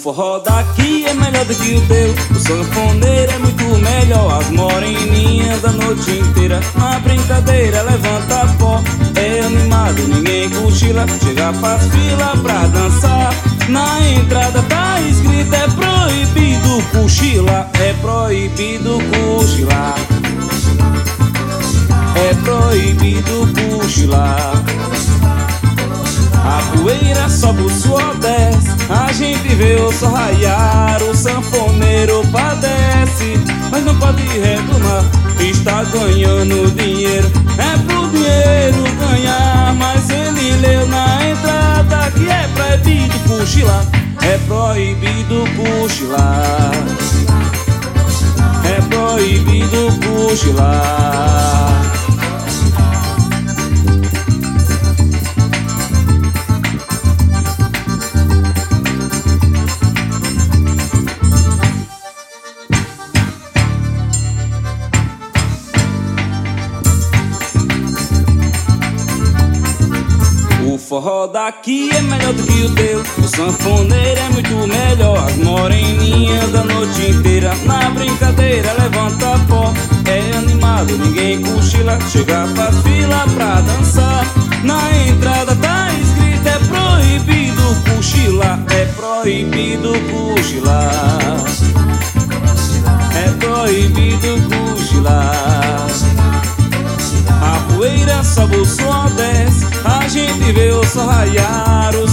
forró daqui é melhor do que o teu. O sanfoneiro é muito melhor. As moreninhas a noite inteira na brincadeira levanta pó. É animado, ninguém cochila. Chega, faz fila pra dançar. Na entrada tá escrito: é proibido cochilar. É proibido cochilar. É proibido cochilar. A poeira sobe, o suor desce, a gente vê o sol raiar. O sanfoneiro padece, mas não pode reclamar. Está ganhando dinheiro, é pro dinheiro ganhar. Mas ele leu na entrada que é proibido cochilar. É proibido cochilar. É proibido cochilar. O forró daqui é melhor do que o teu. O sanfoneiro é muito melhor. As moreninhas a noite inteira na brincadeira levanta pó. É animado, ninguém cochila. Chega, faz fila pra dançar. Na entrada tá escrito: é proibido cochilar. É proibido cochilar. É proibido cochilar. A poeira sobe, o suor desce, a gente vê o sol raiar.